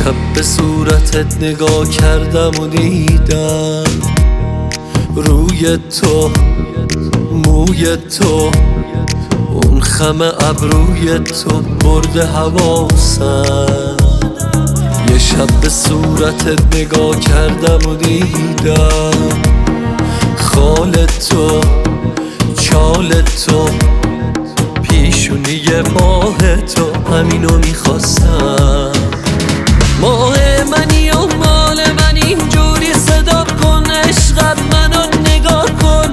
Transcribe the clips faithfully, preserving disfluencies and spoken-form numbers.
شب به صورتت نگاه کردم و دیدم روی تو، موی تو، اون خم ابروی تو برده حواسم. یه شب به صورتت نگاه کردم و دیدم خال تو، چال تو، پیشونی ماه تو، همینو میخواستم. ماه منی و مال من اینجوری صدا کن، عشقت منو نگاه کن،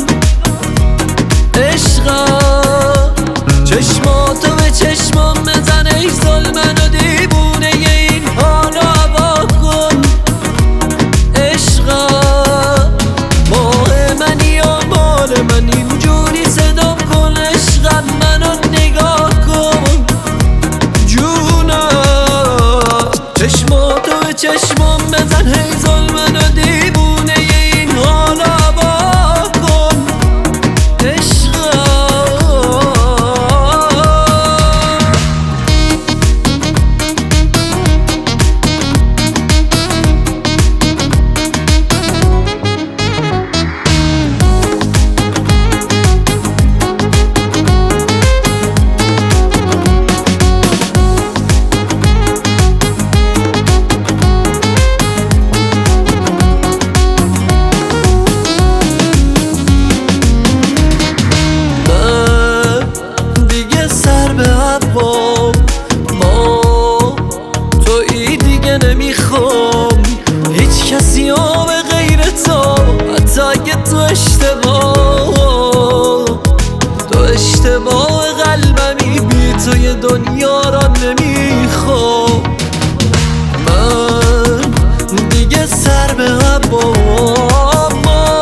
عشقم چشماتو به چشمام بزن، ای ظلمن و دیوونه این حالو هوا کن، عشقم ماه منی و مال من اینجوری صدا کن، عشقت منو نگاه کن، جونم چشماتو به چشمام بزن، ای ظلمن و دیوونه این حالو هوا کن، عشقم. نمیخوام هیچ کسی ها به غیر تو، حتی اگه تو اشتباه تو اشتباه قلبمی، بی تو یه دنیا را نمیخوام. من دیگه سر به هوام،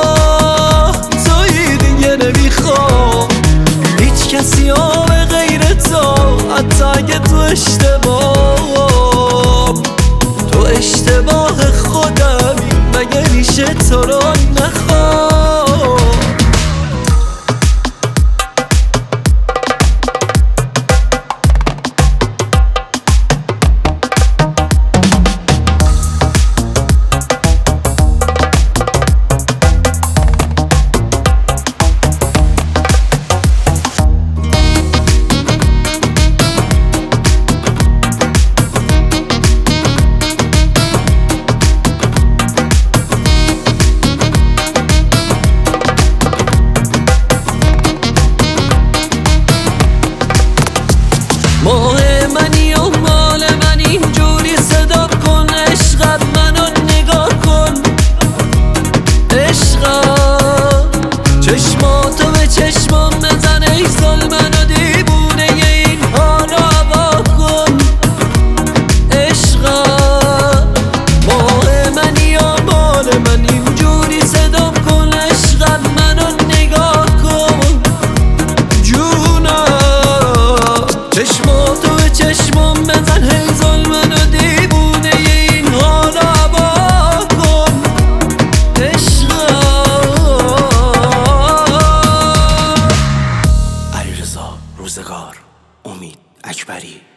توی دیگه نمیخوام هیچ کسی ها به غیر تو، حتی اگه تو اشتباه اشتباه خودمی، مگه میشه تو رو نخوام. ماه منی و مال من اینجوری صدا کن، عشقت منو نگاه کن، عشقم چشماتو به چشمام بزن، ای ظلمن و دیوونه این حالو هوا کن، عشقم ماه منی و مال من اینجوری صدا کن، عشقت منو نگاه کن، جونم چشماتو به چشمام بزن، هی ظلمن و دیوونه این حالو هوا کن، عشقم. علیرضا روزگار، امید اکبری.